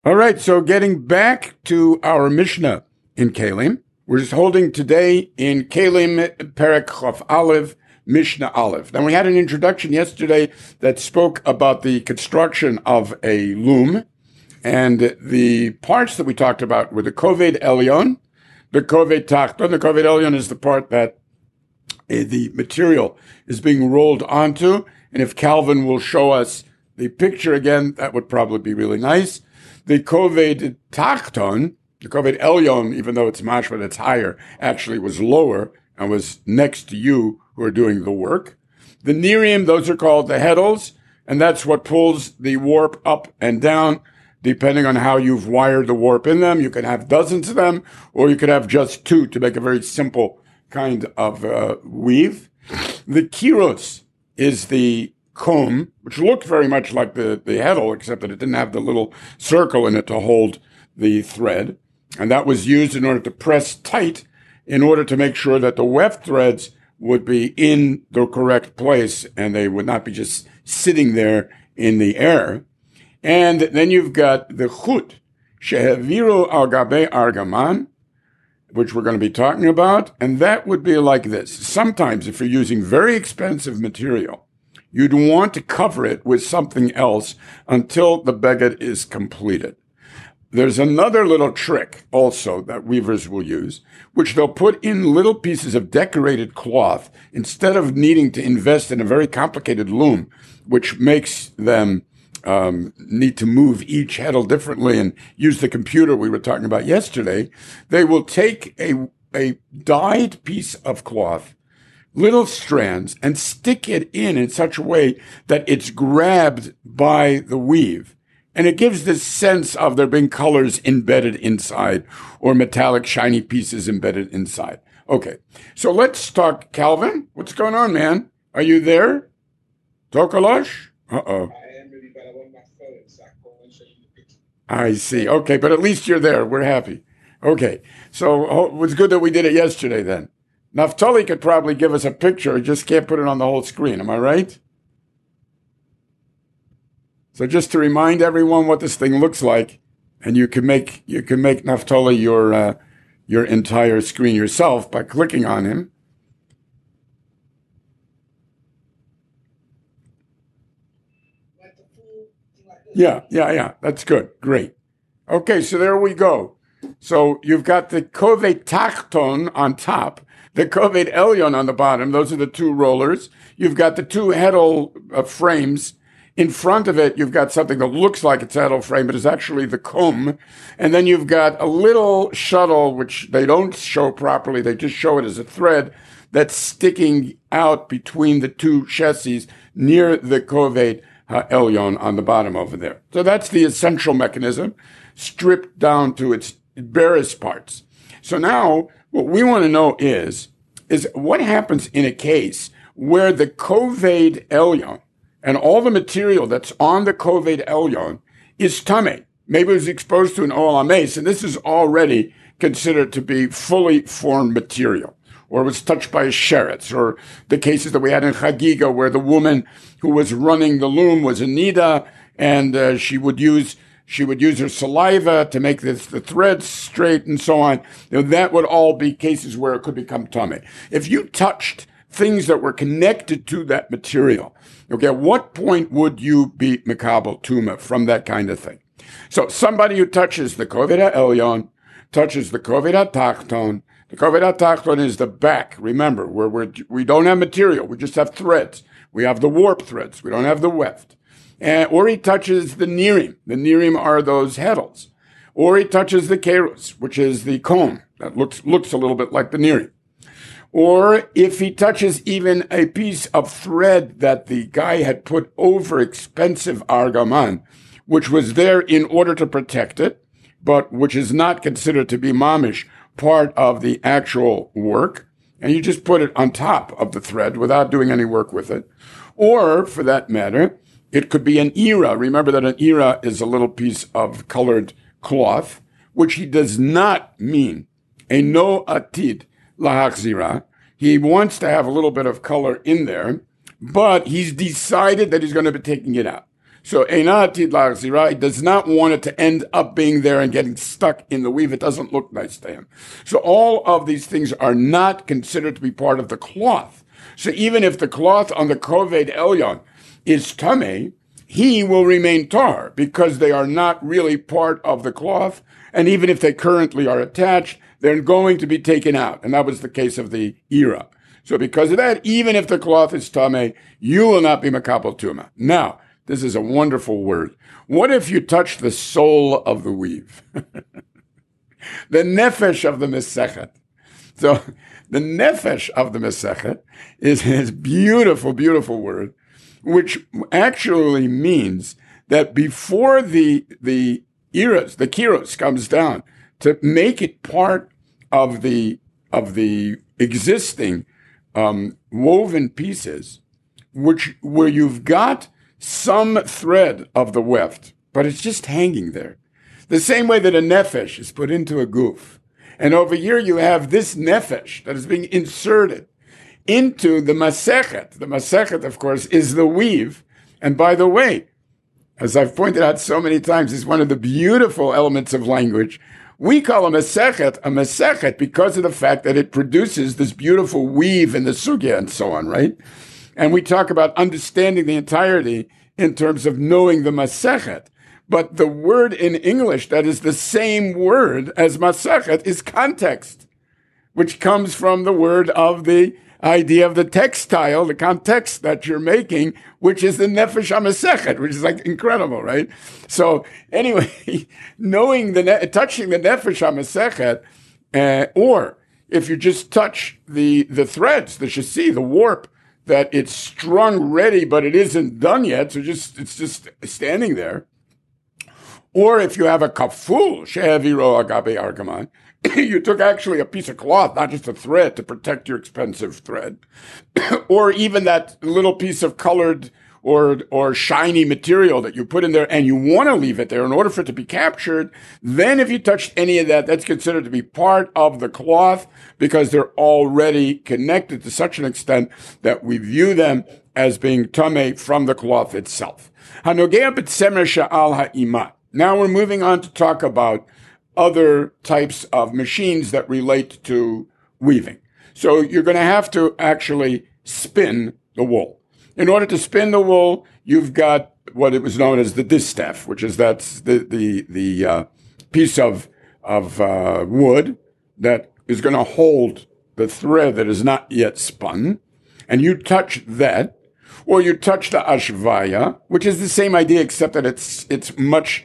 All right, so getting back to our Mishnah in Kalim, we're just holding today in Kalim Perek Chof Aleph, Mishnah Aleph. Now, we had an introduction yesterday that spoke about the construction of a loom, and the parts that we talked about were the Koved Elyon, the Koved Tachton. The Koved Elyon is the part that the material is being rolled onto, and if Calvin will show us the picture again, that would probably be really nice. The Koved Tachton, the Koved Elyon, even though it's mashma that's higher, actually was lower and was next to you who are doing the work. The Nirim, those are called the heddles, and that's what pulls the warp up and down, depending on how you've wired the warp in them. You can have dozens of them, or you could have just two to make a very simple kind of weave. The Kiros is the comb, which looked very much like the heddle, except that it didn't have the little circle in it to hold the thread. And that was used in order to press tight in order to make sure that the weft threads would be in the correct place and they would not be just sitting there in the air. And then you've got the chut, sheheviru al gabe argaman, which we're going to be talking about. And that would be like this. Sometimes if you're using very expensive material, you'd want to cover it with something else until the beged is completed. There's another little trick also that weavers will use, which they'll put in little pieces of decorated cloth instead of needing to invest in a very complicated loom, which makes them need to move each heddle differently and use the computer we were talking about yesterday. They will take a dyed piece of cloth, little strands, and stick it in such a way that it's grabbed by the weave. And it gives this sense of there being colors embedded inside or metallic shiny pieces embedded inside. Okay, so let's talk Calvin. What's going on, man? Are you there? Tokolosh? Uh-oh. I see. Okay, but at least you're there. We're happy. Okay, so it was good that we did it yesterday then. Naftali could probably give us a picture, just can't put it on the whole screen. Am I right? So just to remind everyone what this thing looks like, and you can make Naftali your entire screen yourself by clicking on him. Yeah. That's good. Great. Okay, so there we go. So you've got the Koved Tachton on top, the Koved Elyon on the bottom. Those are the two rollers. You've got the two heddle frames. In front of it, you've got something that looks like it's a heddle frame, but is actually the comb. And then you've got a little shuttle, which they don't show properly. They just show it as a thread that's sticking out between the two chassis near the Koved Elyon on the bottom over there. So that's the essential mechanism, stripped down to its barest parts. So now what we want to know is what happens in a case where the Koved Elyon and all the material that's on the Koved Elyon is tameh. Maybe it was exposed to an oil amace, and this is already considered to be fully formed material, or was touched by a sheretz, or the cases that we had in Chagiga where the woman who was running the loom was a nida, and she would use her saliva to make the threads straight and so on. That would all be cases where it could become tameh. If you touched things that were connected to that material, okay, at what point would you be mekabel tuma from that kind of thing? So somebody who touches the Koved Elyon, touches the Koved Tachton. The Koved Tachton is the back, remember, where we don't have material, we just have threads. We have the warp threads, we don't have the weft. Or he touches the Nirim. The Nirim are those heddles. Or he touches the Keros, which is the comb. That looks a little bit like the Nirim. Or if he touches even a piece of thread that the guy had put over expensive argaman, which was there in order to protect it, but which is not considered to be mamish, part of the actual work, and you just put it on top of the thread without doing any work with it. Or, for that matter, it could be an era. Remember that an era is a little piece of colored cloth, which he does not mean a no atid lahachzira. He wants to have a little bit of color in there, but he's decided that he's going to be taking it out. So Eina Atid Lachzira, he does not want it to end up being there and getting stuck in the weave. It doesn't look nice to him. So all of these things are not considered to be part of the cloth. So even if the cloth on the Koved Elyon is Tameh, he will remain tar because they are not really part of the cloth. And even if they currently are attached, they're going to be taken out. And that was the case of the Era. So because of that, even if the cloth is Tameh, you will not be Makabel Tuma. Now, this is a wonderful word. What if you touch the soul of the weave? The nefesh of the Mesechet. So the nefesh of the Mesechet is his beautiful, beautiful word, which actually means that before the eras, the kiros comes down to make it part of the existing woven pieces, where you've got some thread of the weft, but it's just hanging there. The same way that a nefesh is put into a goof. And over here you have this nefesh that is being inserted into the masechet. The masechet, of course, is the weave. And by the way, as I've pointed out so many times, is one of the beautiful elements of language. We call a masechet because of the fact that it produces this beautiful weave in the sugya and so on, right? And we talk about understanding the entirety in terms of knowing the masechet. But the word in English that is the same word as masechet is context, which comes from the word of the idea of the textile, the context that you're making, which is the nefesh HaMasechet, which is like incredible, right? So anyway, knowing touching the nefesh HaMasechet, or if you just touch the threads, the shasi, the warp, that it's strung ready, but it isn't done yet, so it's just standing there. Or if you have a kaful, she'eviro agabe argaman, you took actually a piece of cloth, not just a thread, to protect your expensive thread. Or even that little piece of colored or shiny material that you put in there and you want to leave it there in order for it to be captured, then if you touched any of that, that's considered to be part of the cloth because they're already connected to such an extent that we view them as being tameh from the cloth itself. Hanogea b'tsemer sha'al ha'imah. Now we're moving on to talk about other types of machines that relate to weaving. So you're going to have to actually spin the wool. In order to spin the wool, you've got what it was known as the distaff, which is that's the piece of wood that is going to hold the thread that is not yet spun, and you touch that, or you touch the ashvaya, which is the same idea except that it's much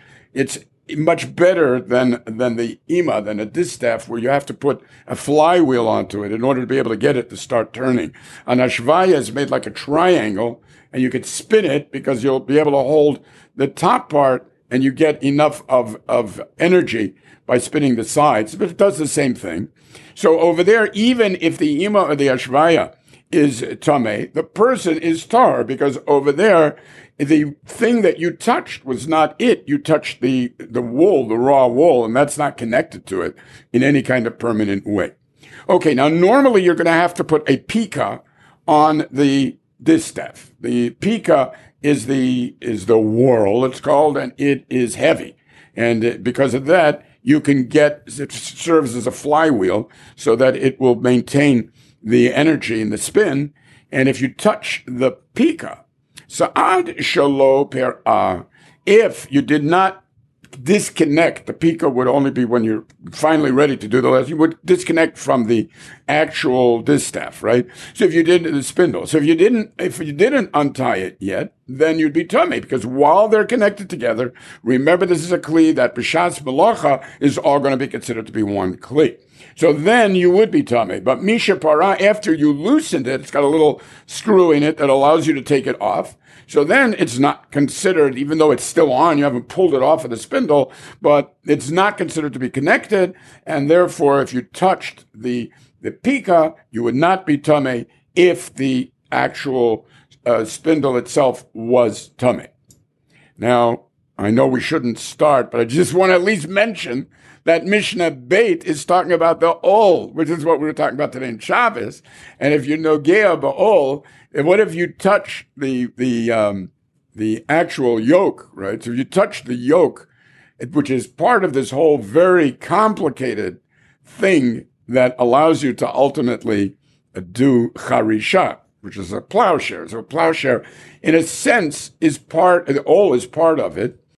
better than the ima, than a distaff, where you have to put a flywheel onto it in order to be able to get it to start turning. An ashvaya is made like a triangle, and you could spin it because you'll be able to hold the top part, and you get enough of energy by spinning the sides, but it does the same thing. So over there, even if the ima or the ashvaya is tameh, the person is tar, because over there, the thing that you touched was not it. You touched the wool, the raw wool, and that's not connected to it in any kind of permanent way. Okay, now normally you're going to have to put a pika on the distaff. The pika is the whorl, it's called, and it is heavy. And because of that, it serves as a flywheel so that it will maintain the energy in the spin. And if you touch the pika, Sa'ad shalo per'ah. If you did not disconnect, the pika would only be when you're finally ready to do the last. You would disconnect from the actual distaff, right? So if you did the spindle, so if you didn't untie it yet, then you'd be tameh, because while they're connected together, remember this is a kli that b'shas melacha is all going to be considered to be one kli. So then you would be tameh. But misha para, after you loosened it, it's got a little screw in it that allows you to take it off. So then it's not considered, even though it's still on, you haven't pulled it off of the spindle, but it's not considered to be connected. And therefore, if you touched the pika, you would not be tameh if the actual spindle itself was tameh. Now, I know we shouldn't start, but I just want to at least mention that Mishnah Beit is talking about the ol, which is what we were talking about today in Shabbos. And if you know Gea Ba'ol, what if you touch the the actual yoke, right? So if you touch the yoke, which is part of this whole very complicated thing that allows you to ultimately do charisha, which is a plowshare. So a plowshare, in a sense, is part of it.